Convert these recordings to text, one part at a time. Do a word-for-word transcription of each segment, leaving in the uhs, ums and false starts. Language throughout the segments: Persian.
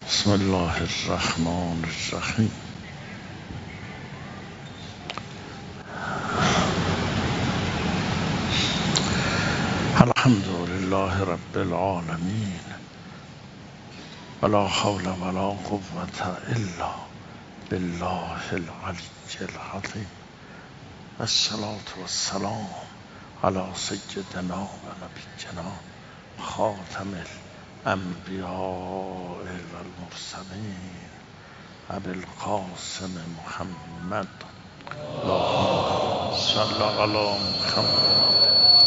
بسم الله الرحمن الرحیم. الحمد لله رب العالمین ولا حول ولا قوة الا بالله العلی العظیم. الصلاة والسلام علی سیدنا و نبینا خاتم الانبیاء والمرسلین ابی القاسم محمد. اللهم صل علی محمد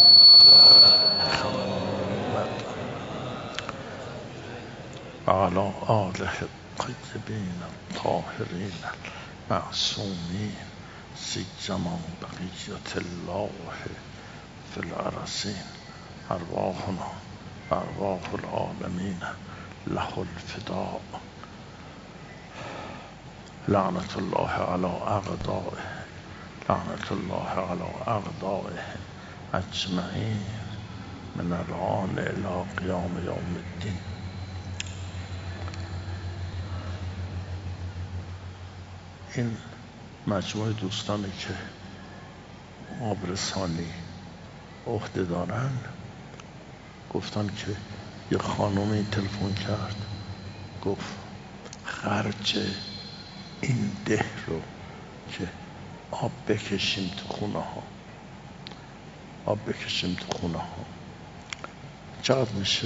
و علی آله الطیبین الطاهرین المعصومین سیما بقیة الله فی الارضین. ارواحنا و ارواح العالمین له الفداء. لعنت الله علی اعدائه لعنت الله علی اعدائه اجمعین من الآن الی قیام یوم الدین. این مجموعه دوستانی که آبرسانی عهده دارن گفتن که یه خانومی تلفن کرد گفت خرج این ده رو که آب بکشیم تو خونه ها آب بکشیم تو خونه ها چقدر میشه؟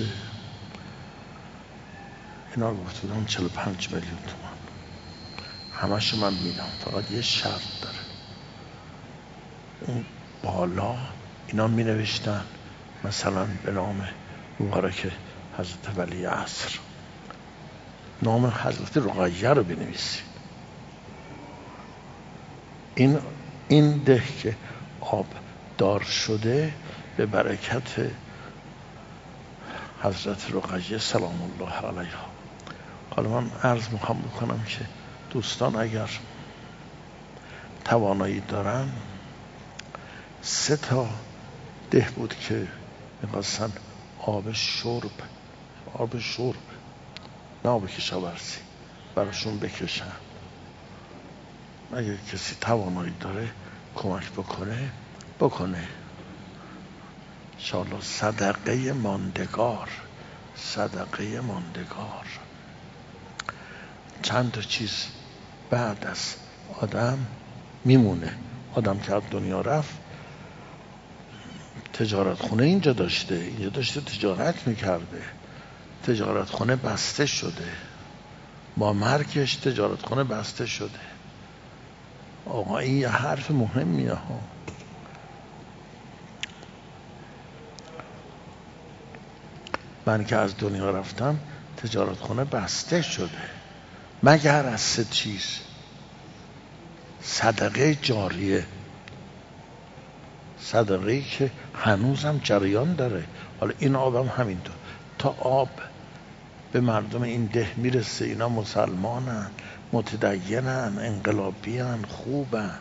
اینا گفت بودم چهل و پنج میلیون تومان. همشو من میدم، فقط یه شرط داره. اون بالا اینا می نوشتن مثلا به نام مبارک حضرت ولی عصر، نام حضرت رقیه رو بنویسید. این این ده که آب دار شده به برکت حضرت رقیه سلام الله علیها. حالا من عرض میخوام بکنم که دوستان اگر توانایی دارن، سه تا ده بود که میخواستن آب شرب آب شرب نه آب کشاورزی براشون بکشن. اگر کسی توانایی داره کمک بکنه بکنه انشاءالله. صدقه ماندگار صدقه ماندگار. چند تا چیز بعد از آدم میمونه. آدم که از دنیا رفت تجارت خونه اینجا داشته اینجا داشته تجارت میکرده. تجارت خونه بسته شده، با مرگش تجارت خونه بسته شده. آقا این یه حرف مهمیه ها. من که از دنیا رفتم تجارت خونه بسته شده، مگر از سه چیز: صدقه جاریه، صدقه‌ای که هنوزم جریان داره. حالا این آبم همینطور. تا آب به مردم این ده میرسه، اینا مسلمانن، متدینن، انقلابیان، خوبن،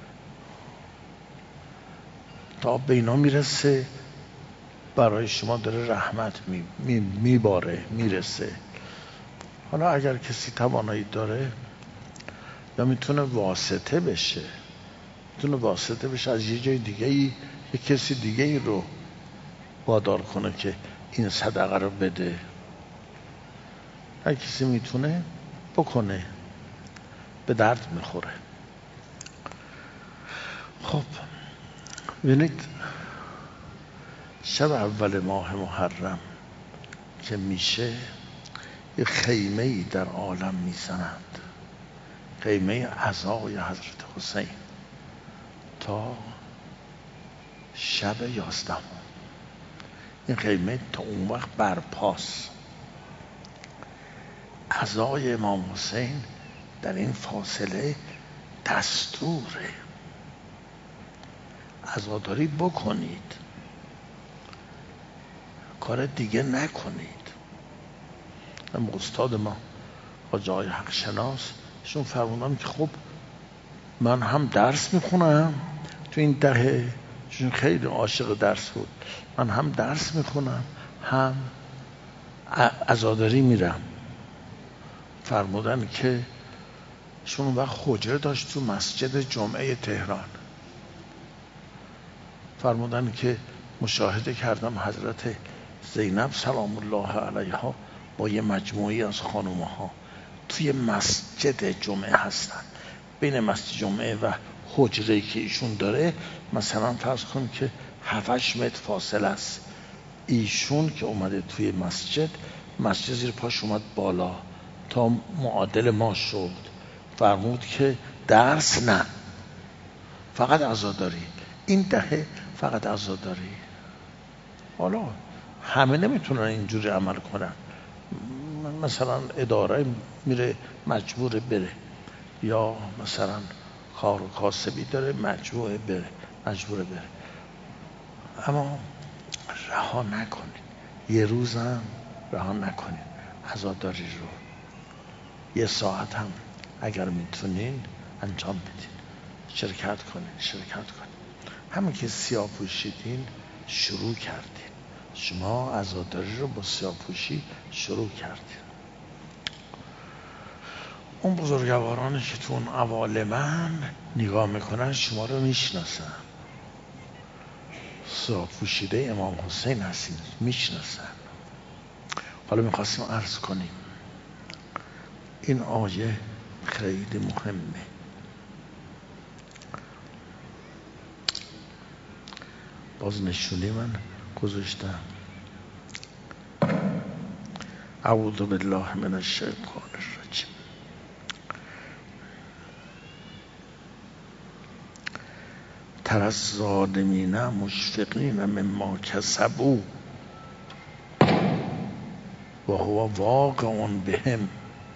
تا آب به اینا میرسه برای شما داره رحمت میباره می می میرسه. حالا اگر کسی توانایی داره یا میتونه واسطه بشه میتونه واسطه بشه از یه جای دیگه ای یه کسی دیگه ای رو وادار کنه که این صدقه رو بده. هر کسی میتونه بکنه، به درد میخوره. خب ببینید، شب اول ماه محرم که میشه یه خیمه ای در عالم میزنند، خیمه عزای حضرت حسین، تا شب یازدهم. این خیمه تا اون وقت برپاست. عزای امام حسین در این فاصله دستوره. عزاداری بکنید، کار دیگه نکنید. اما استاد ما حاجی آقای حق شناس شون فرمودن که خب من هم درس میخونم تو این دهه، چون خیلی عاشق درس بود، من هم درس میخونم هم عزاداری میرم. فرمودن که شون وقت حجره داشت تو مسجد جمعه تهران. فرمودن که مشاهده کردم حضرت زینب سلام الله علیها با یه مجموعی از خانومها توی مسجد جمعه هستن. بین مسجد جمعه و حجره‌ای که ایشون داره مثلا فرض کن که هفت متر فاصله است. ایشون که اومده توی مسجد، مسجد زیر پاش اومد بالا تا معادل ما شد. فرمود که درس نه، فقط عزاداری. این دهه فقط عزاداری. حالا همه نمیتونن اینجوری عمل کنن. مثلا اداره میره مجبور بره، یا مثلا کار و کاسبی داره مجبور بره مجبور بره اما رها نکنید، یه روزم رها نکنید عزاداری رو. یه ساعت هم اگر میتونین انجام بدین، شرکت کنین شرکت کنین. همین که سیاه پوشیدین شروع کردین، شما عزاداری رو با سیاه پوشی شروع کردین. اون بزرگوارانی که تو اون عوالمن نگاه میکنن شما رو میشناسن. سیاه پوشیده امام حسین هستین، میشناسن. حالا میخواستیم عرض کنیم این آیه خیلی مهمه. باز نشونی من گذاشتم. اعوذ بالله من الشیطان الرجیم. تری الظالمین مشفقین مما کسبوا و هو واقع بهم.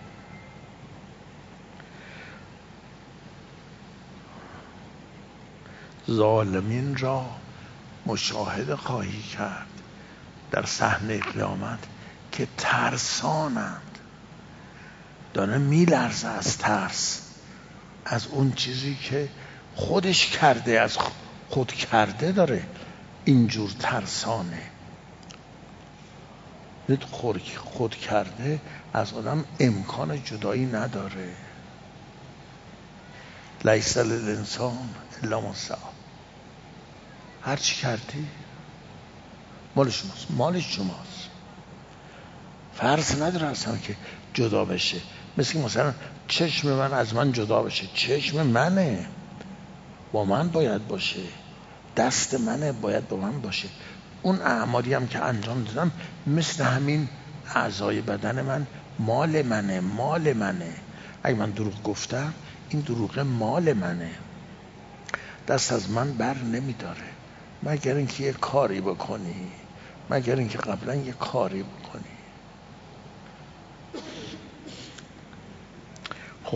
ظالمین را مشاهده خواهی کرد در صحنه قیامت که ترسانند، داره میلرزه از ترس، از اون چیزی که خودش کرده، از خود کرده داره اینجور ترسانه. خود خود کرده از آدم امکان جدایی نداره. لیس للانسان الا ما سعی. هر چی کردی مال شماست، مال شماست. فرض نداره اصلا که جدا بشه. مثل مثلا چشم من از من جدا بشه، چشم منه، با من باید باشه. دست منه، باید با من باشه. اون اعمالی هم که انجام دادم مثل همین اعضای بدن من مال منه، مال منه. اگه من دروغ گفتم این دروغ مال منه، دست از من بر نمیداره، مگر اینکه یه کاری بکنی، مگر اینکه قبلا یه کاری بکنی. خب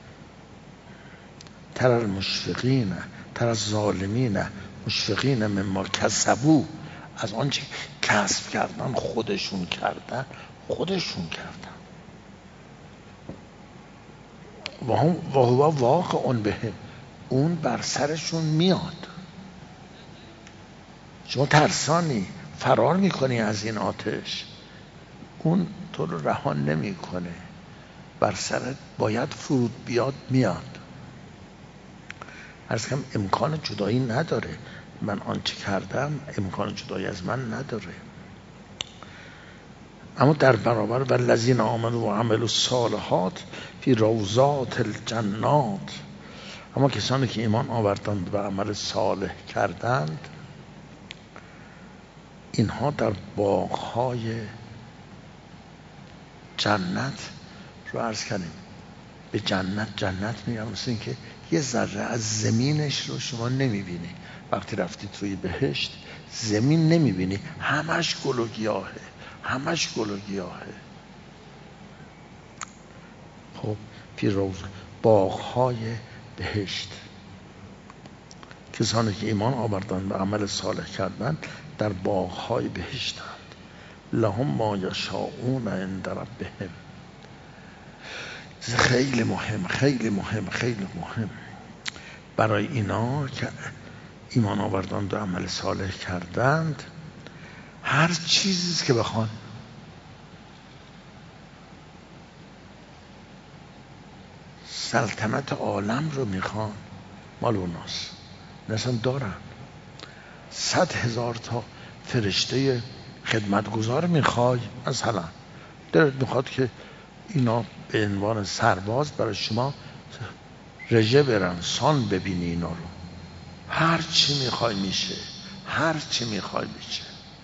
تری المشفقین تری الظالمین مشفقین مما کسبوا، از آنچه کسب کردن، خودشون کردن خودشون کردن. و هم و هو واقع بهم، اون بر سرشون میاد. شما ترسانی، فرار میکنی از این آتش، اون تو رو رها نمیکنه، بر سرت باید فرود بیاد، میاد. عرض کنم امکان جدایی نداره. من آنچه کردم امکان جدایی از من نداره. اما در برابر والذین آمنوا و عملوا الصالحات فی روضات الجنات، اما کسانی که ایمان آوردند و عمل صالح کردند اینها در باغ‌های جنت رو عرض کردیم. به جنت جنت میگم مثل این که یه ذره از زمینش رو شما نمیبینی. وقتی رفتی توی بهشت زمین نمیبینی، همش گل و گیاهه، همش گل و گیاهه. خب پیروز باغ‌های بهشت، کسانی که ایمان آوردند و عمل صالح کردند در باغ‌های بهشتند. لهم ما یشاءون عند ربهم. خیلی مهم خیلی مهم خیلی مهم برای اینا که ایمان آوردند و عمل صالح کردند، هر چیزی که بخوان سلطنت عالم رو میخوان، مال اوناست، اصلا دارن. صد هزار تا فرشته خدمتگزار میخوای، مثلا دلت میخواد که اینا به عنوان سرباز برای شما رژه برن، سان ببینی اینا رو، هر چی میخوای میشه، هر چی میخوای میشه.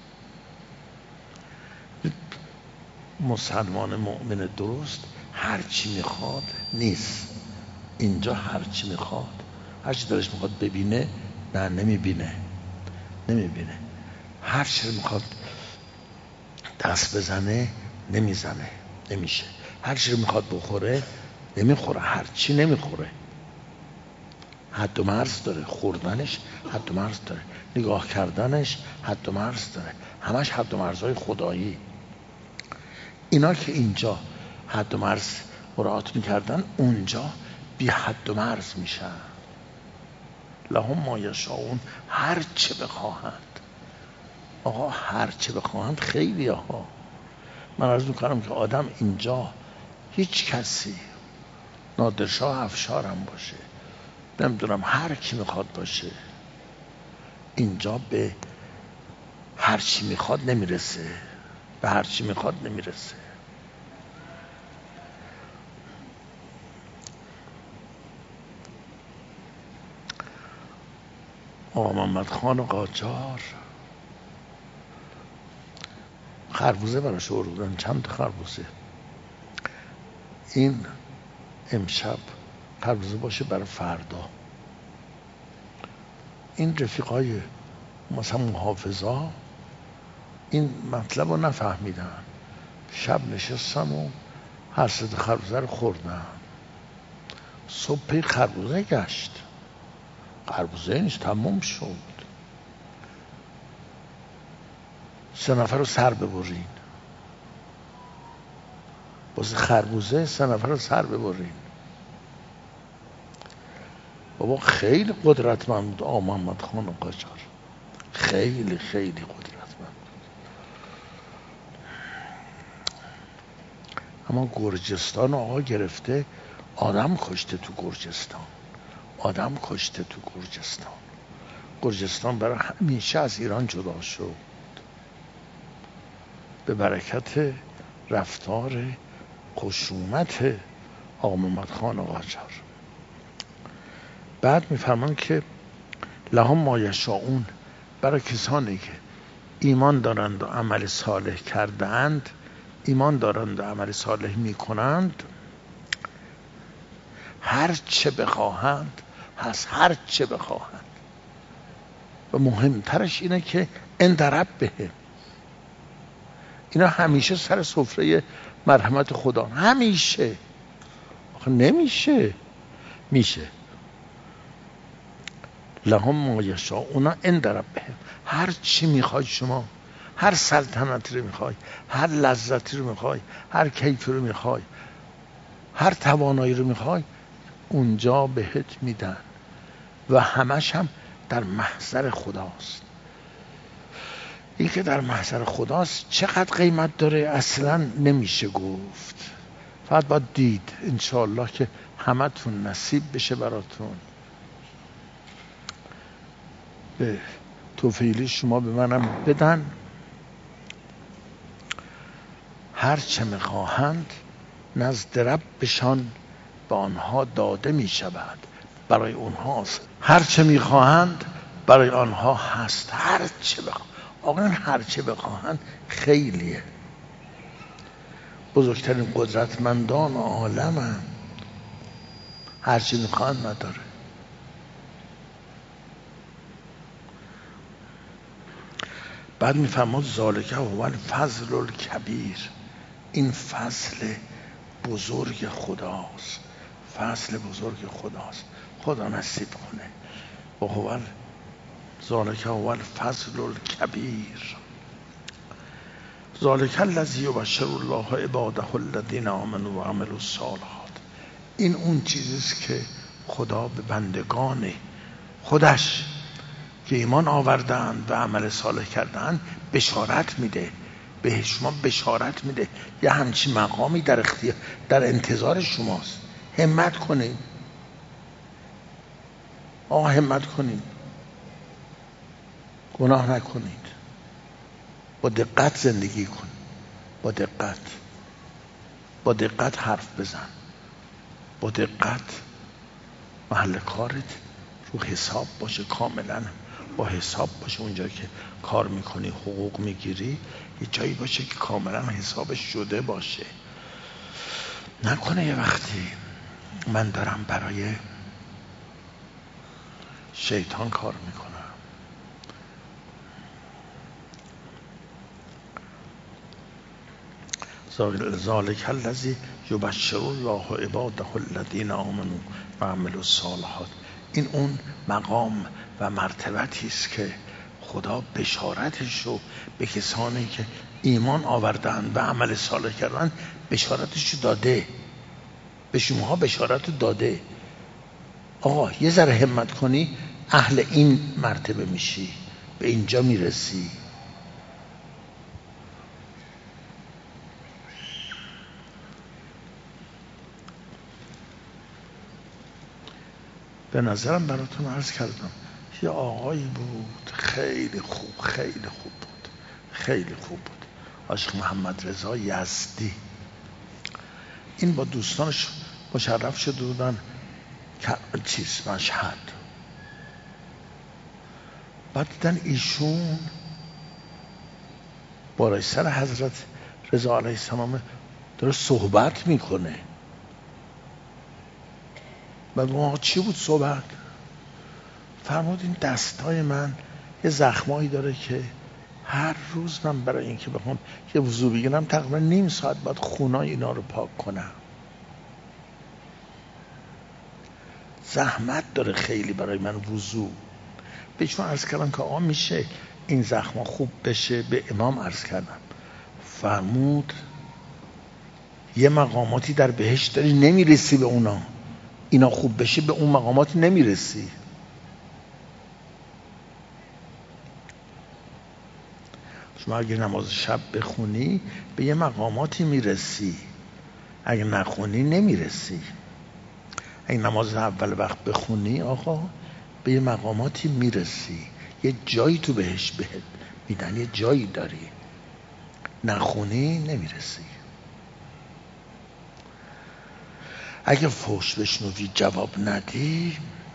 مسلمان مؤمن درست هر چی میخواد نیست. اینجا هر چی میخواد، هر چی دلش میخواد ببینه، نه نمیبینه، نمیبینه. هر چی میخواد دست بزنه، نمیزنه، نمیشه. هر چی میخواد بخوره، نمیخوره. هر چی نمیخوره، حد و مرز داره. خوردنش حد و مرز داره، نگاه کردنش حد و مرز داره، همش حد و مرزهای خدایی. اینا که اینجا حد و مرز مراعات میکردن، اونجا بی حد و مرز میشن. لهم ما یشاءون، هر چه بخواهند. آقا هر چه بخواهند خیلی ها. من عرض میکنم که آدم اینجا هیچ کسی، نادرشاه افشارم باشه، نمیدونم هر کی میخواد باشه، اینجا به هر چی میخواد نمیرسه، به هر چی میخواد نمیرسه. آقا محمد خان قاجار خربوزه براش آوردن، چند خربوزه. این امشب خربوزه باشه برای فردا. این رفیقای مثلا محافظا این مطلب رو نفهمیدن، شب نشستن و هر سه خربوزه رو خوردن. صبح خربوزه گشت، خربوزه نیست، تموم شد. سه نفر رو سر ببرین، واسه خربوزه سه نفر رو سر ببرین. بابا خیلی قدرتمند بود آقا محمد خان قاجار، خیلی خیلی قدرتمند بود. اما گرجستان آقا گرفته، آدم کشته تو گرجستان، آدم کشته تو گرجستان. گرجستان برای همیشه از ایران جدا شد به برکت رفتار خشونت آقا محمد خان قاجار. بعد میفرمان که لهم ما یشاءون، برای کسانی که ایمان دارند و عمل صالح کردند، ایمان دارند و عمل صالح میکنند، هر چه بخواهند هست، هر چه بخواهند. و مهمترش اینه که عند ربهم، اینا همیشه سر سفره مرحمت خدا، همیشه. آخه نمیشه، میشه. لهم ما یشاءون عند ربهم، هر چی میخوای شما، هر سلطنتی رو میخوای، هر لذتی رو میخوای، هر کیفی رو میخوای، هر توانایی رو میخوای، اونجا بهت میدن. و همش هم در محضر خداست. این که در محضر خداست چقدر قیمت داره اصلا نمیشه گفت، فقط باید دید. انشاءالله که همه تون نصیب بشه براتون. به توفیلی شما به منم بدن. هر چه میخواهند نزد ربشان به آنها داده میشود، برای اونهاست. هر چه میخواهند برای آنها هست، هر چه بخواهند. آقا هر چه بخواهند خیلیه. بزرگترین قدرتمندان عالم هم هر چه میخواهند نداره. بعد میفرماد ذالک هو الفضل الکبیر، این فضل بزرگ خداست، فضل بزرگ خداست. خدا نصیب کنه. و هو ذالک هو الفضل الکبیر. ذالک الذی یبشر الله عباده الذین آمنوا و عملوا الصالحات، این اون چیزیست که خدا به بندگان خودش که ایمان آوردند و عمل صالح کردند بشارت میده. به شما بشارت میده، یه همچین مقامی در اختیار، در انتظار شماست. همت کنید آقا، همت کنید، گناه نکنید، با دقت زندگی کن، با دقت با دقت حرف بزن، با دقت محل کارت رو حساب باشه، کاملا با حساب باشه. اونجا که کار میکنی حقوق میگیری یه جایی باشه که کاملا حسابش شده باشه. نکنه یه وقتی من دارم برای شیطان کار میکنم. ذالک الذی یبشر الله عباده الذین آمنوا و عملوا الصالحات. این اون مقام و مرتبتی است که خدا بشارتش رو به کسانی که ایمان آوردن و عمل صالح کردن بشارتش رو داده، به شماها بشارت داده. آقا یه ذره همت کنی اهل این مرتبه میشی، به اینجا میرسی. به نظرم براتون عرض کردم یه آقایی بود خیلی خوب، خیلی خوب بود، خیلی خوب بود، عاشق محمد رضا یزدی. این با دوستانش مشرف شده بودن چیز مشهد. بعد دیدن ایشون بالای سر حضرت رضا علیه السلام داره صحبت میکنه. بعد ما چی بود صحبت؟ فرمود این دستای من یه زخمایی داره که هر روز من برای اینکه بخوام یه وضو بگیرم تقریبا نیم ساعت بعد خونای اینا رو پاک کنم. زحمت داره خیلی برای من وضو. بهشون عرض کردم که آقا میشه این زخما خوب بشه؟ به امام عرض کردم. فرمود یه مقاماتی در بهشت داری نمیرسی به اونا، اینا خوب بشه به اون مقامات نمیرسی. شما اگه نماز شب بخونی به یه مقاماتی میرسی، اگه نخونی نمیرسی. اگه نماز اول وقت بخونی آقا به یه مقاماتی میرسی، یه جایی تو بهش بهت میدن، یه جایی داری، نخونی نمیرسی. اگه فحش بشنوی جواب ندی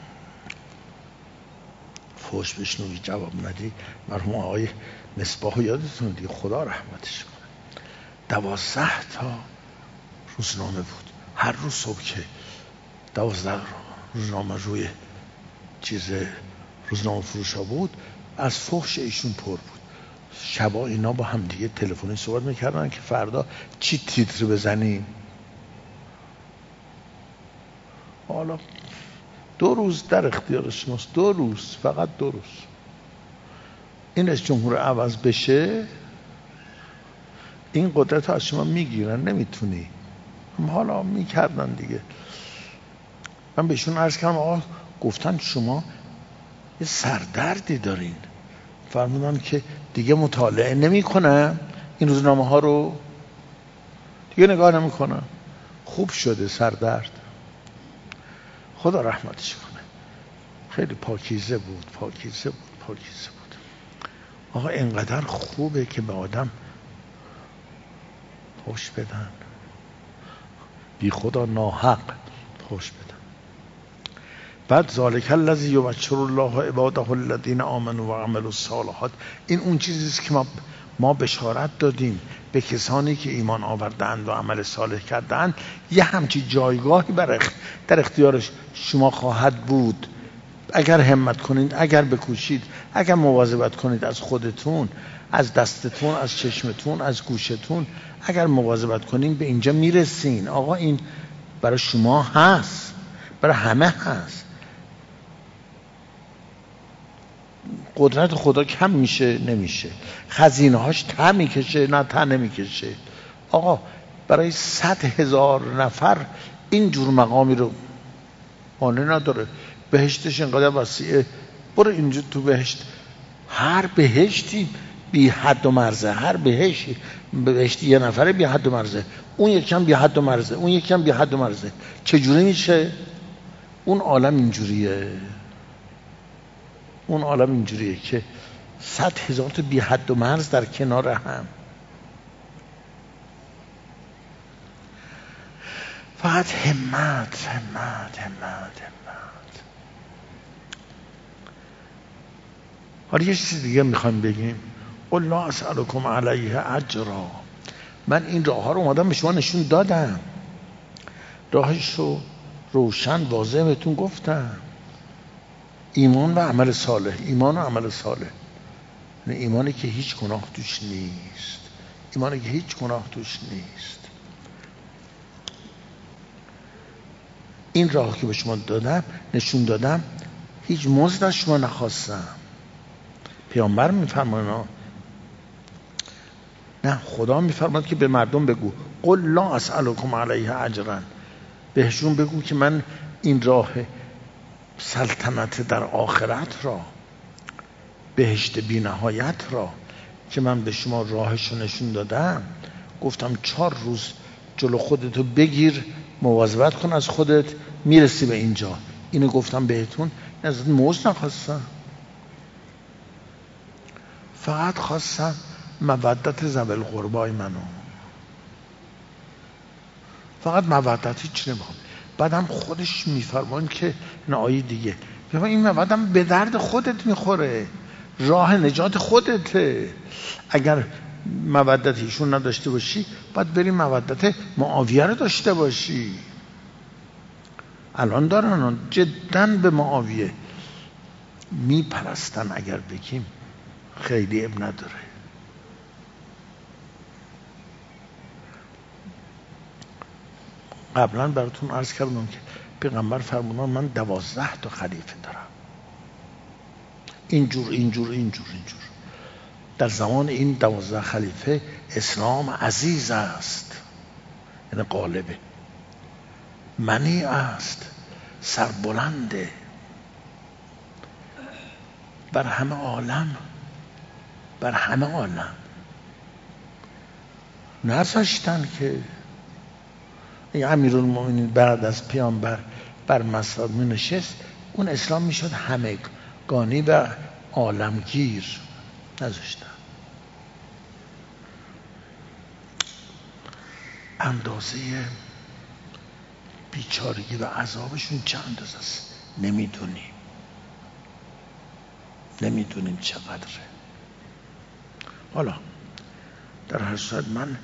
فحش بشنوی جواب ندی مرحوم آقای مصباح یادتونه دیگه، خدا رحمتش کنه، دوازده تا روزنامه بود. هر روز صبح که دوازده روزنامه روی چیز روزنامه فروش ها بود از فحش ایشون پر بود. شبا اینا با هم دیگه تلفنی صحبت میکردن که فردا چی تیتر بزنیم. حالا دو روز در اختیار شماست، دو روز، فقط دو روز. این رئیس جمهور عوض بشه این قدرت از شما میگیرن، نمیتونی. حالا میکردن دیگه. من بهشون عرض کردم آقا گفتن شما یه سردردی دارین. فرمودن که دیگه مطالعه نمیکنم این روزنامه ها رو، دیگه نگاه نمیکنم. خوب شده سردرد، خدا رحمتش کنه. خیلی پاکیزه بود، پاکیزه بود، پاکیزه بود. آقا اینقدر خوبه که به آدم فحش بدن، بی خدا ناحق فحش بدن. بعد ذالک الذی یبشر الله عباده الذین آمنوا و عملوا الصالحات. این اون چیزیست که ما ما بشارت دادیم به کسانی که ایمان آوردند و عمل صالح کردند. یه همچی جایگاهی در اختیار شما خواهد بود اگر همت کنید، اگر بکوشید، اگر مواظبت کنید از خودتون، از دستتون، از چشمتون، از گوشتون. اگر مواظبت کنید به اینجا میرسین. آقا این برای شما هست، برای همه هست. قدرت خدا کم میشه نمیشه، خزینه هاش ته میکشه نه ته نمیکشه. آقا برای صد هزار نفر این جور مقامی رو مانع نداره. بهشتش اینقدر وسیعه، برو اینجا تو بهشت. هر بهشتی بی حد و مرزه، هر بهش بهشت یه نفره بی حد و مرزه، اون یکی هم بی حد و مرزه، اون یکی هم بی حد و مرزه. چجوری میشه؟ اون عالم اینجوریه، اون عالم اینجوریه که صد هزار تا بی حد و مرز در کنار هم. فقط همت همت همت همت. حالا یه چیز دیگه میخوایم بگیم. قل لا اسألکم علیه اجرا. من این راه ها رو اومدم به شما نشون دادم، راهش رو روشن واضح بهتون گفتم. ایمان و عمل صالح، ایمان و عمل صالح، یعنی ایمانی که هیچ گناه توش نیست، ایمانی که هیچ گناه توش نیست. این راه که به شما دادم نشون دادم، هیچ مزد از شما نخواستم. پیامبر میفرماید، نه خدا میفرماید که به مردم بگو قل لا اسألکم علیه اجرا، بهشون بگو که من این راه سلطنت در آخرت را، بهشت بی نهایت را که من به شما راهش رو نشون دادم، گفتم چهار روز جلو خودتو بگیر، مواظبت کن از خودت، میرسی به اینجا. اینو گفتم بهتون، از موز نخواستم، فقط خواستم مودت ذوی القربای منو، فقط مودت، هیچ نمیخوام. بعدم خودش میفرمان که نه آیه دیگه، این مودم به درد خودت میخوره، راه نجات خودته. اگر مودت ایشون نداشته باشی باید بری مودت معاویه رو داشته باشی. الان دارن جدا به معاویه میپرستن، اگر بگیم خیلی اب نداره. قبلا براتون عرض کردم که پیغمبر فرمودن من دوازده تا خلیفه دارم، اینجور اینجور اینجور اینجور. در زمان این دوازده خلیفه اسلام عزیز است، یعنی غالبه، منی است، سربلنده، بر همه عالم، بر همه عالم نذاشتن که امیرالمومنین بعد از پیامبر بر مصرد می نشست، اون اسلام می شد همگانی و عالمگیر، نذاشتن. اندازه بیچارگی و عذابشون چه اندازه است نمیدونیم، نمیدونیم چقدره. حالا در هر صورت من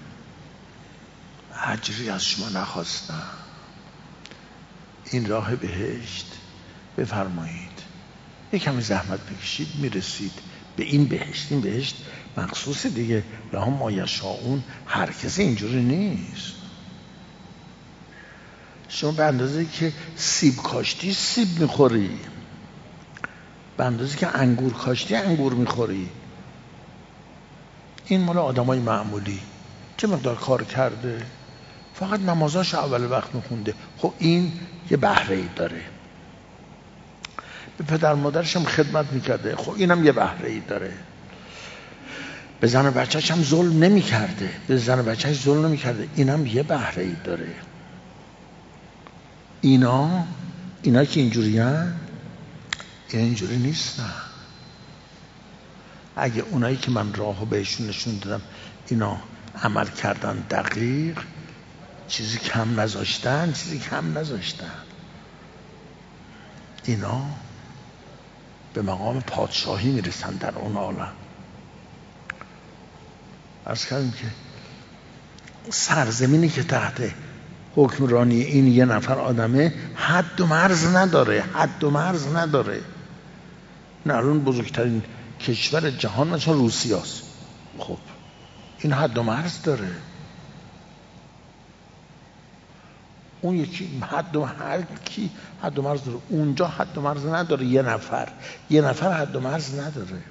اجری از شما نخواستم، این راه بهشت بفرمایید، یک کمی زحمت بکشید میرسید به این بهشت. این بهشت مخصوص دیگه، لهم ما یشاءون، هر کسی اینجوری نیست. شما به اندازه که سیب کاشتی سیب میخوری، به اندازه که انگور کاشتی انگور میخوری. این مال آدمای معمولی، چه مقدار کار کرده، فقط نمازاش اول وقت میخونده، خب این یه بهره‌ای داره. به پدر مادرش هم خدمت میکرده، خب اینم یه بهره‌ای داره. به زن و بچه‌ش هم ظلم نمیکرده، به زن و بچه‌ش ظلم نمیکرده، اینم یه بهره‌ای داره. اینا اینا که اینجوری هن، اینا اینجوری نیستن. اگه اونایی که من راهو بهشون نشون دادم اینا عمل کردن دقیق، چیزی کم نذاشتن، چیزی کم نذاشتن، اینا به مقام پادشاهی میرسن در اون عالم. عرض کردیم که سرزمینی که تحت حکمرانی این یه نفر آدمه حد و مرز نداره، حد و مرز نداره. نه الان بزرگترین کشور جهان مثلا روسیه است، خب این حد و مرز داره. اون یکی حد و هر کی حد و مرز داره، اونجا حد و مرز نداره. یه نفر یه نفر حد و مرز نداره.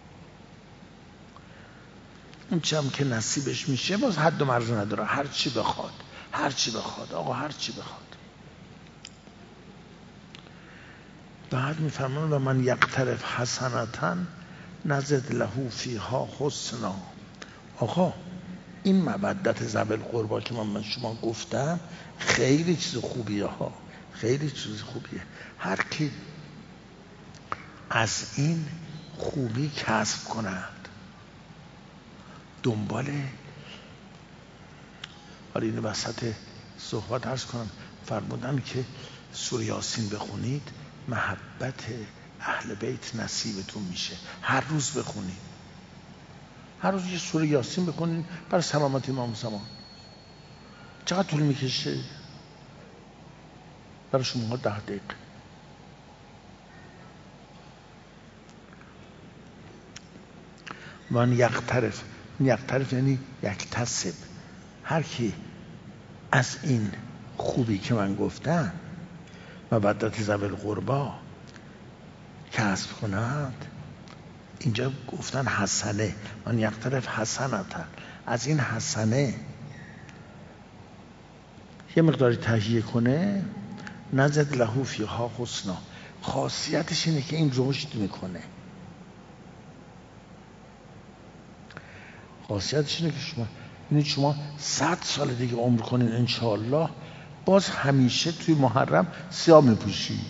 اون چم که نصیبش میشه باز حد و مرز نداره، هر چی بخواد، هر چی بخواد، آقا هر چی بخواد. بعد میفرمان و من یقترف حسنتن نزد له فیها حسنا. آقا این مودت ذوی القربی که من من شما گفتم خیلی چیز خوبیه ها، خیلی چیز خوبیه. هر کی از این خوبی کسب کند، دنبال، حالا اینو وسط صحبت عرض کنم، فرمودن که سوره یاسین بخونید محبت اهل بیت نصیبتون میشه. هر روز بخونید، هر روز یه سوره یاسین بخونید برای سلامت امام زمان. چقدر طول میکشه؟ برای شما ده دقیقه. وان یقترف، یقترف یعنی یکتسب. هر کی از این خوبی که من گفتم مودت ذوی القربی کسب کند، اینجا گفتن حسنه، من یقترف حسنتا، از این حسنه یه مقداری تهیه کنه، نزد له فیها حسنا. خاصیتش اینه که این رشد میکنه. خاصیتش اینه که شما یعنی شما صد سال دیگه عمر کنین انشاءالله، باز همیشه توی محرم سیاه میپوشی.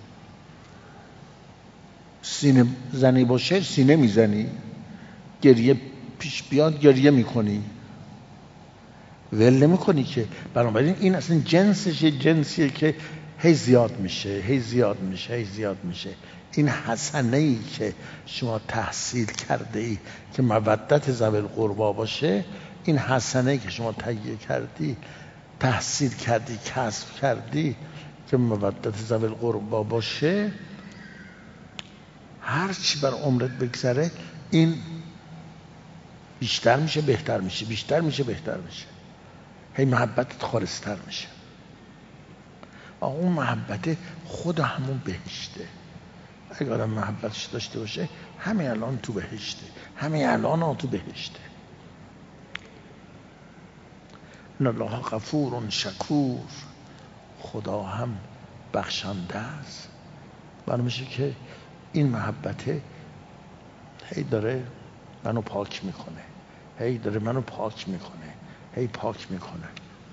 سینه زنی باشه سینه میزنی، گریه پیش بیاد گریه میکنی، ول نمیکنی که. بنابراین این اصلا جنسش جنسیه که هی زیاد میشه، هی زیاد میشه، هی زیاد میشه. این حسنه ای که شما تحصیل کرده ای که مودت ذوی القربی باشه، این حسنه ای که شما تهیه کردی، تحصیل کردی، کسب کردی که مودت ذوی القربی باشه، هر چی بر عمرت بگذره این بیشتر میشه بهتر میشه، بیشتر میشه بهتر میشه، هی محبتت خالصتر میشه. آقا اون محبت خود همون بهشته. اگه آدم محبتش داشته باشه همین الان تو بهشته، همین الان ها تو بهشته. ان الله غفور شکور، خدا هم بخشنده است. معلوم میشه که این محبته هی داره منو پاک میکنه، هی داره منو پاک میکنه، هی پاک میکنه.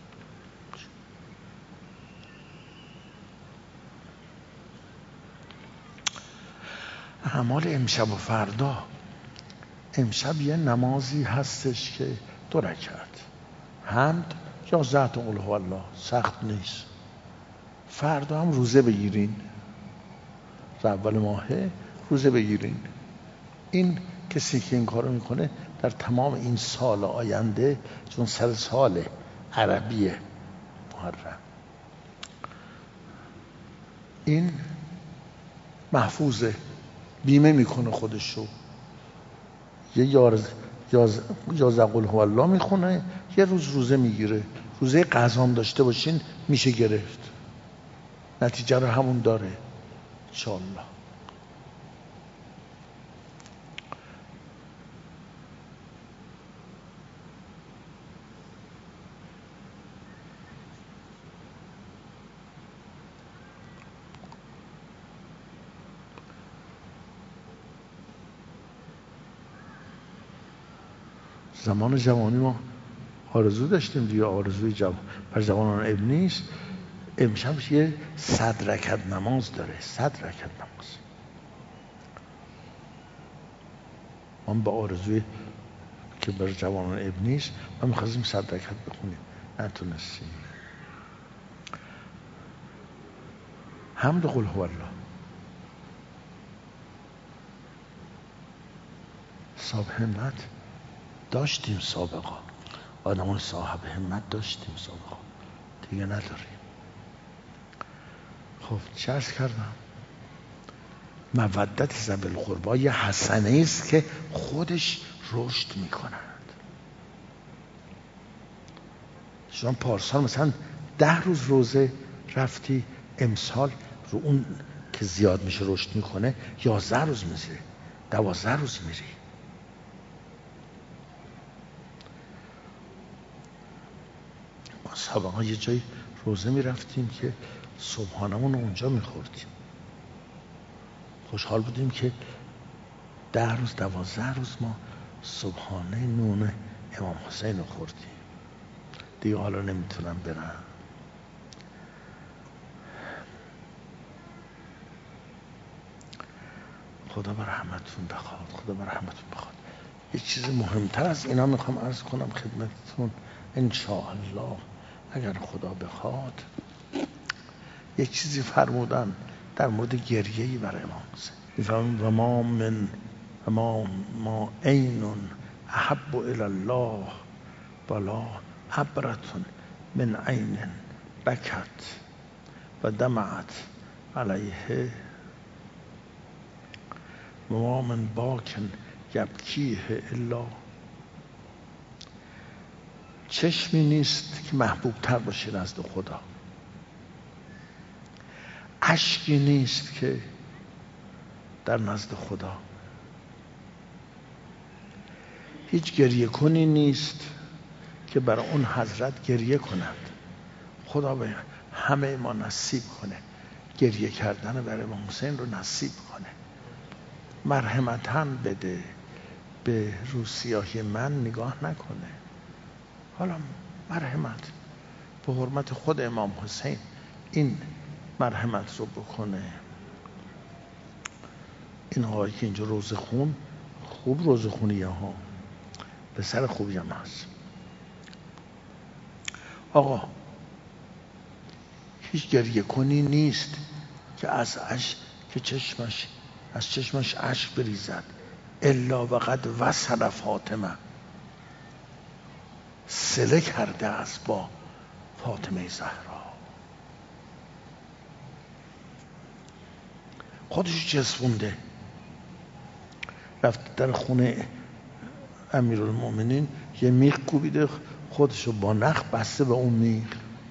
اعمال امشب و فردا. امشب یه نمازی هستش که دو رکعت حمد یازده تا قل هو الله، سخت نیست. فردا هم روزه بگیرین، اول ماهه روزه بگیرین. این کسی که این کارو میکنه در تمام این سال آینده، چون سر سال عربیه محرم، این محفوظه، بیمه میکنه خودشو. یه یارز یازده قل هو الله میخونه، یه روز روزه میگیره. روزه قضا هم داشته باشین میشه گرفت، نتیجه رو همون داره انشاءالله. زمان جوانی ما آرزو داشتیم دیگه، آرزوی جوان بر جوانان ابن نیست. امشب یه صد رکعت نماز داره، صد رکعت نماز. من با آرزوی که بر جوانان ابن نیست، من می‌خواستیم صد رکعت بخونیم، نتونستیم. حمد قل هو الله. صاحب همت داشتیم سابقا، آدمان صاحب همت داشتیم سابقا، دیگه نداریم. خب چه عرض کردم؟ مودت ذوی القربی یه حسنه است که خودش رشد میکند. شما پارسال مثلا ده روز روزه رفتی، امسال رو اون که زیاد میشه رشد میکنه یازده روز میشه، دوازده روز میری. ما سابقا یه جای روزه میرفتیم که صبحانمون رو اونجا میخوردیم، خوشحال بودیم که ده روز دوازده روز ما صبحانه نون امام حسین رو خوردیم، دیگه حالا نمیتونم برم. خدا به رحمتون بخواد، خدا به رحمتون بخواد. یه چیز مهمتر از اینا میخوام عرض کنم خدمتتون انشاءالله اگر خدا بخواد. یه چیزی فرمودن در مورد گریه‌ای برای امام حسین، میفرمون و ما من و ما ما عین احب الی الله ولا عبرة من عین بکت و دمعت علیه و ما من باکن یبکیه الا. چشمی نیست که محبوب تر باشه نزد خدا، اشکی نیست که در نزد خدا، هیچ گریه کنی نیست که برای اون حضرت گریه کند. خدا به همه ما نصیب کنه گریه کردن برای امام حسین رو نصیب کنه. مرحمتاً بده، به روسیاهی من نگاه نکنه. حالا مرحمت به حرمت خود امام حسین این مرحمت رو بکنه. این آقایی که اینجا روزه خون، خوب روزه خونیه ها، پسر خوبی هم هست. آقا هیچ گریه کنی نیست که از اش که چشمش از چشمش اشک بریزد الا وقد وصل فاطمه، صله کرده است با فاطمه زهرا. خودش چسبونده، رفت در خونه امیرالمومنین یه میخ کوبیده، خودشو با نخ بسته به اون میخ.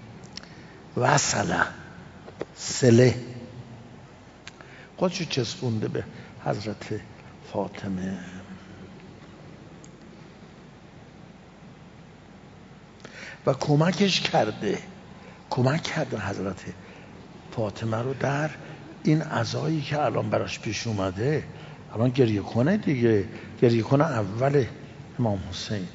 وصله صله، خودشو چسبونده به حضرت فاطمه. و کمکش کرده، کمک کرده حضرت فاطمه رو در این عزایی که الان براش پیش اومده. الان گریه کنه دیگه، گریه کنه اول امام حسین.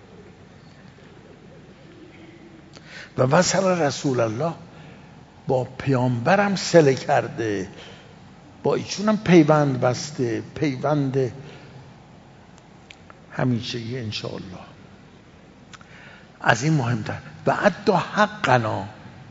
و وصل رسول الله، با پیامبرم صله کرده، با ایشونم پیوند بسته، پیوند همیشگی انشاءالله. از این مهمتر و ادا حقنا،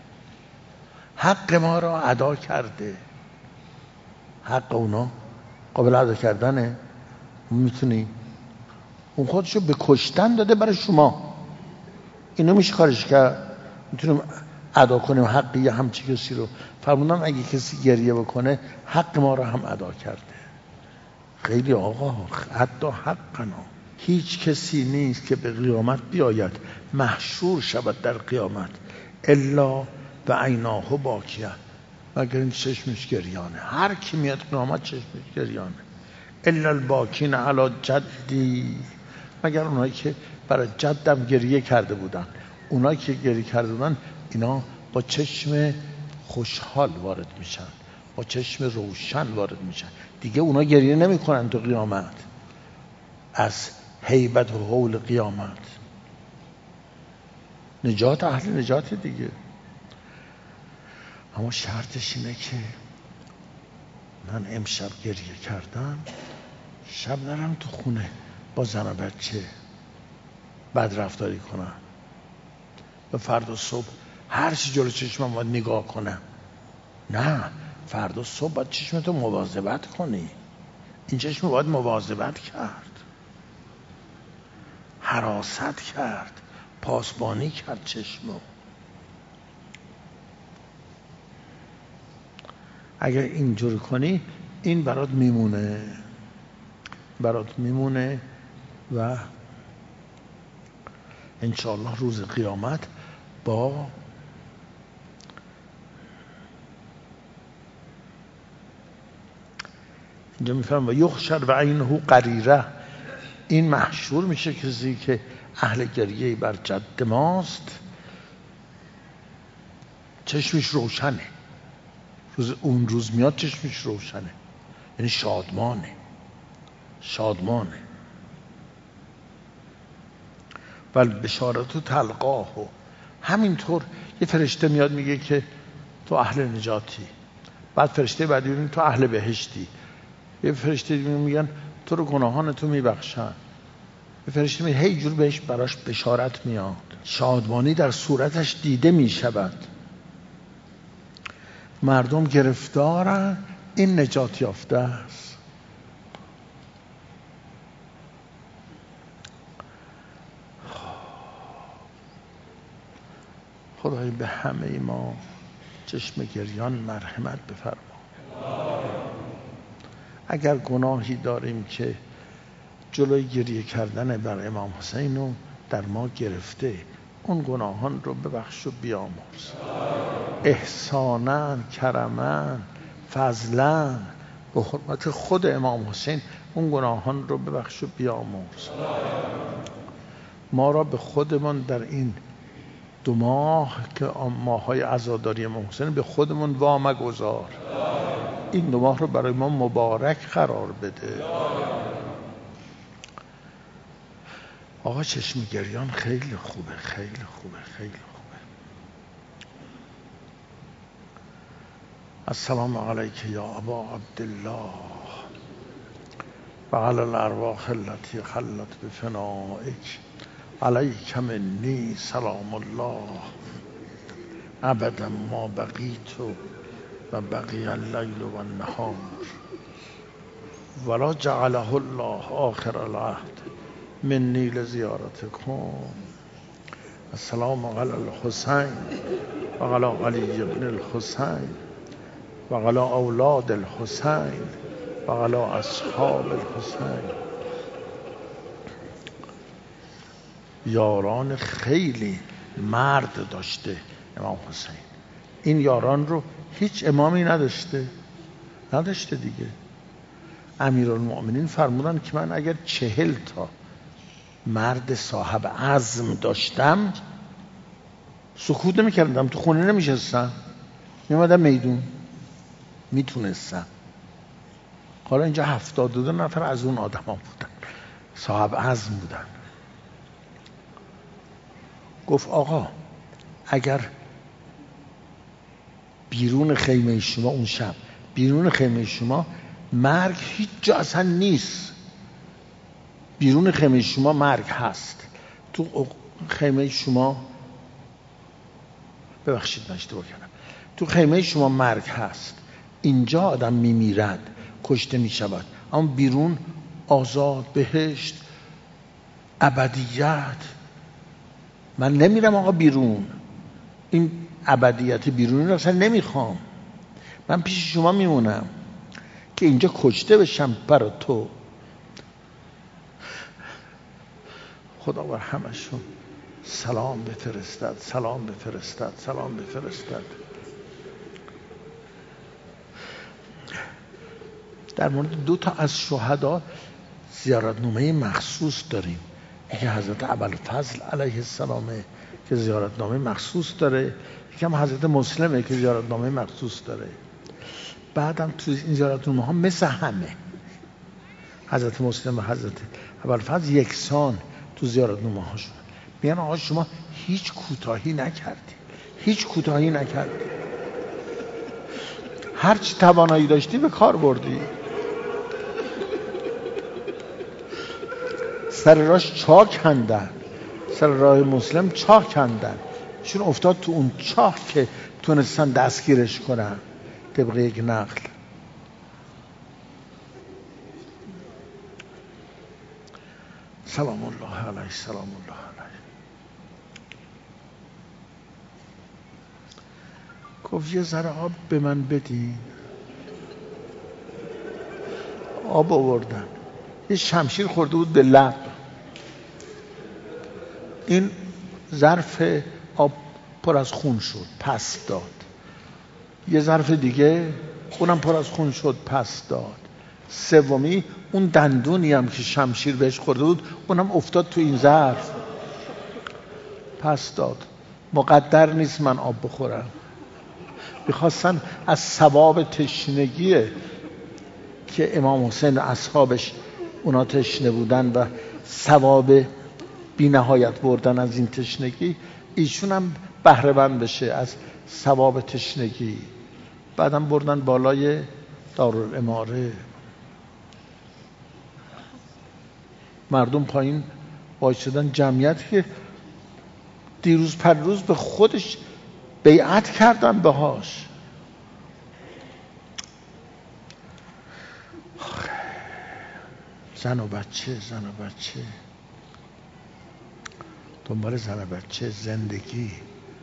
حق ما را ادا کرده. حق اونا قابل ادا کردنه؟ میتونی؟ اون خودشو به کشتن داده برای شما، اینو میشه کارش کرد؟ میتونیم ادا کنیم حقی یا همچی کسی رو؟ فرمودن اگه کسی گریه بکنه حق ما رو هم ادا کرده. خیلی آقا ادا حقنا. هیچ کسی نیست که به قیامت بیاید محشور شود در قیامت الا و عیناه باکیه، مگر این چشمش گریانه. هر کی میاد قیامت چشمش گریانه. الا الباکین علی جدی، مگر اونایی که برای جدم گریه کرده بودن. اونایی که گریه کرده بودن اینا با چشم خوشحال وارد میشن، با چشم روشن وارد میشن. دیگه اونا گریه نمیکنن تو قیامت از هیبت و هول قیامت. نجات اهل نجات دیگه. اما شرطش اینه که من امشب گریه کردم، شب نرم تو خونه با زن و بچه بد رفتاری کنم و فردا صبح هر چی جلو چشمم باید نگاه کنم. نه، فردا صبح باید چشمتو مواظبت کنی. این چشم باید مواظبت کرد، حراست کرد، پاسبانی کرد چشمو. اگر اینجور کنی این برات میمونه، برات میمونه و انشاءالله روز قیامت با اینجا میفرم و یخشر و عینه قریره، این محشور میشه کسی که اهل گریه بر جد ماست، چشمش روشنه. روز اون روز میاد چشمش روشنه، یعنی شادمانه. شادمانه. و بشارت تلقاه، همینطور یه فرشته میاد میگه که تو اهل نجاتی، بعد فرشته بعدی میگه تو اهل بهشتی، یه فرشته میگن تو رو گناهان تو میبخشن، یه فرشته میگه هی جور بهش براش بشارت میاد. شادمانی در صورتش دیده میشود. مردم گرفتارن، این نجات یافته است. خدای به همه ما چشم گریان مرحمت بفرما. اگر گناهی داریم که جلوی گریه کردن بر امام حسین رو در ما گرفته، اون گناهان رو ببخش و بیامرز. احسانا، کرما، فضلا، به حرمت خود امام حسین اون گناهان رو ببخش و بیامرز. ما را به خودمان در این دو ماه که ماهای عزاداری امام حسین به خودمون وامگذار. این دو ماه رو برای ما مبارک قرار بده. آقا چشم گریان خیلی خوبه، خیلی خوبه، خیلی خوبه. السلام علیک یا ابا عبدالله و علی الارواح التي خلت بفنائک، علیک منی سلام الله ابدا ما بقیت و بقی اللیل و النهار ولا جعله الله آخر العهد منی لزیارتکم. السلام علی الحسین و علی علی ابن الحسین و علی اولاد الحسین و علی اصحاب الحسین. یاران خیلی مرد داشته امام حسین. این یاران رو هیچ امامی نداشته نداشته دیگه. امیرالمؤمنین فرمودن که من اگر چهل تا مرد صاحب عزم داشتم سکوت نمی کردم، تو خونه نمی شستم، می اومدم میدون. میتونستم. حالا اینجا هفتاد و دو نفر از اون آدم ها بودن، صاحب عزم بودن. گفت آقا اگر بیرون خیمه شما اون شب بیرون خیمه شما مرگ هیچ جا اصلا نیست، بیرون خیمه شما مرگ هست، تو خیمه شما ببخشید من اشتباه کردم، تو خیمه شما مرگ هست، اینجا آدم میمیرد، کشته میشود، اما بیرون آزاد، بهشت، ابدیت. من نمیرم آقا بیرون، این ابدیت بیرونی رو اصلا نمیخوام، من پیش شما میمونم که اینجا کشته بشم برای تو. خدا بر همشون سلام بفرستد، سلام بفرستد، سلام بفرستد. در مورد دو تا از شهدا زیارتنامه مخصوص داریم. یکی حضرت ابوالفضل علیه السلامه که زیارتنامه مخصوص داره، یکی هم حضرت مسلمه که زیارتنامه مخصوص داره. بعدم تو این زیارتنامه ها مثل همه حضرت مسلم و حضرت ابوالفضل یکسان تو زیارتنامه هاشون میگن آقا شما هیچ کوتاهی نکردی، هیچ کوتاهی نکردی، هر چی توانایی داشتی به کار بردی. سر راهش چاه کندن، سر راه مسلم چاه کندن، چون افتاد تو اون چاه که تونستن دستگیرش کنن طبق یک نقل. سلام الله علیه، سلام الله علیه. گفت یه ذره آب به من بدین. آب آوردن، یه شمشیر خورده بود به لب، این ظرف آب پر از خون شد، پس داد. یه ظرف دیگه اونم پر از خون شد، پس داد. سومی اون دندونی هم که شمشیر بهش خورده بود اونم افتاد تو این ظرف، پس داد. مقدر نیست من آب بخورم. میخواستن از ثواب تشنگی که امام حسین و اصحابش اونا تشنه بودن و ثواب بی نهایت بردن از این تشنگی، ایشون هم بهره مند بشه از ثواب تشنگی. بعدم بردن بالای دارالاماره، مردم پایین وایسادن، جمعیتی که دیروز پریروز به خودش بیعت کردن بهاش. زن و بچه زن و بچه دنبال زن و بچه، زندگی.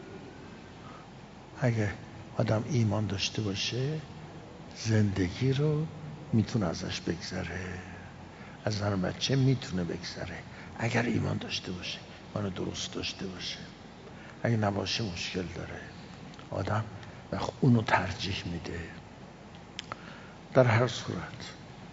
اگه آدم ایمان داشته باشه زندگی رو میتونه ازش بگذره، از زن و بچه میتونه بگذره اگر ایمان داشته باشه، ایمان درست داشته باشه. اگه نباشه مشکل داره آدم و اونو ترجیح میده. در هر صورت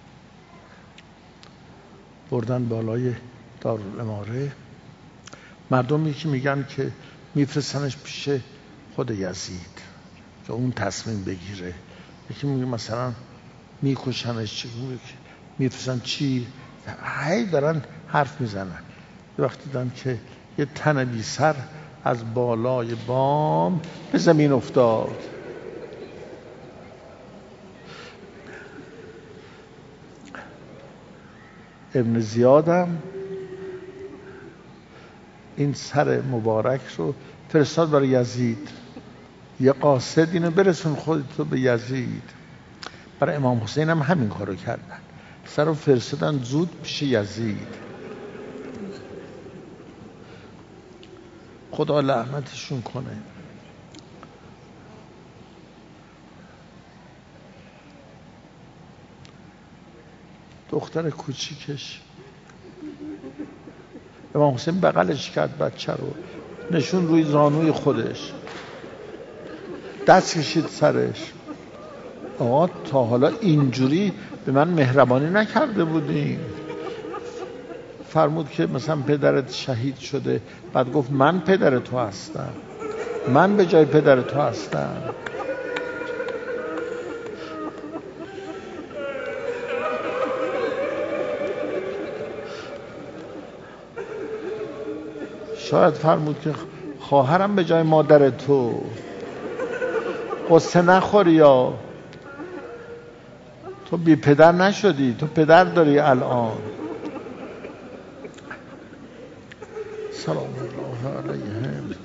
بردن بالای دارالاماره. مردمی که میگن که میفرستنش پیش خود یزید که اون تصمیم بگیره، یکی میگه مثلا میکشنش، چی میفرستن چی، هی دارن حرف میزنن. یه وقت دیدن که یه تن بی سر از بالای بام به زمین افتاد. ابن زیادم این سر مبارک رو فرستاد برای یزید، یه قاصد اینو برسون خودتو به یزید. برای امام حسین هم همین کارو کردن، سر رو فرستادن زود پیش یزید. خدا لعنتشون کنه. دختر کوچیکش امام حسین بغلش کرد بچه رو، نشون روی زانوی خودش، دست کشید سرش. آقا تا حالا اینجوری به من مهربانی نکرده بودیم. فرمود که مثلا پدرت شهید شده، بعد گفت من پدر تو هستم، من به جای پدر تو هستم. شاید فرمود که خواهرم به جای مادر تو. قصه نخوری، یا تو بی پدر نشدی، تو پدر داری الان. سلام الله علیهم.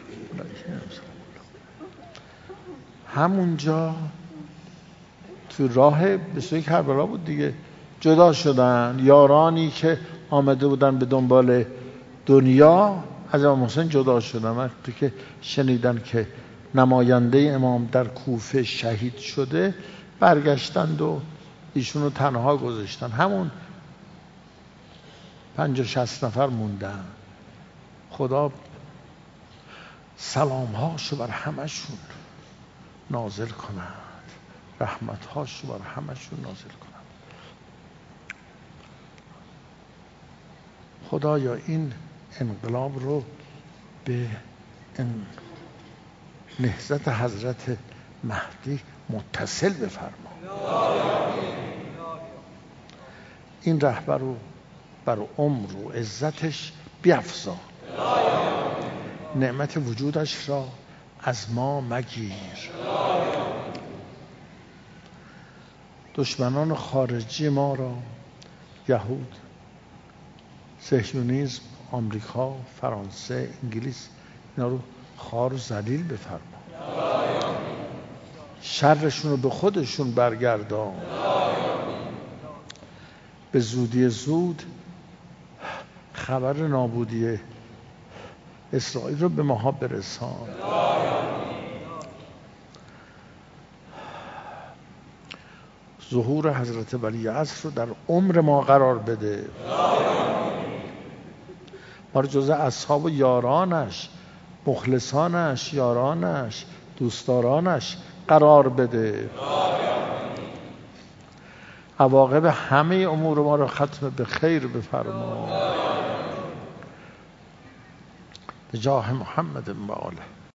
همونجا تو راه به سوی کربلا بود دیگه، جدا شدن. یارانی که آمده بودن به دنبال دنیا از امام حسین جدا شدن. وقتی که شنیدن که نماینده امام در کوفه شهید شده، برگشتند و ایشونو تنها گذاشتن. همون پنجاه شصت نفر موندن. خدا سلام هاشو بر همشون نازل کند، رحمت هاشو بر همشون نازل کند. خدایا این انقلاب رو به نهضت حضرت مهدی متصل بفرما. این رهبر رو بر عمر و عزتش بیفزا. نعمت وجودش را از ما مگیر. دشمنان خارجی ما را، یهود، صهیونیسم، آمریکا، فرانسه، انگلیس، اینا رو خوار و ذلیل بفرما. شرشون رو به خودشون برگردان. به زودی زود خبر نابودی اسرائیل رو به ماها برسان. ظهور حضرت ولی عصر رو در عمر ما قرار بده. ما رو جزء اصحاب و یارانش، مخلصانش، یارانش، دوستدارانش قرار بده. عواقب همه امور ما رو ختم به خیر بفرما. به جاه محمد و آله.